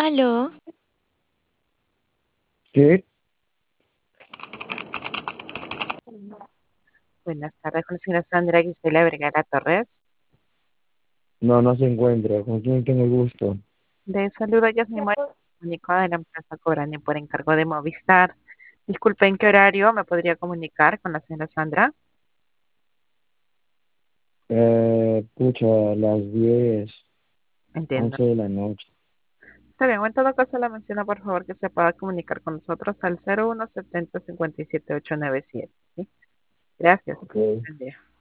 Aló, ¿Qué? Buenas tardes, con la señora Sandra Gisela Vergara Torres. No, no se encuentra. ¿Con quién tengo el gusto? De saludo, Yasmin Moya, comunico de la empresa Cobrani por encargo de Movistar. Disculpe, ¿en qué horario me podría comunicar con la señora Sandra? Pucha, a las 10, Entiendo. 11 de la noche. Está bien, en todo caso le menciono por favor que se pueda comunicar con nosotros al 0170 57 897. ¿Sí? Gracias. Ok. Buen día.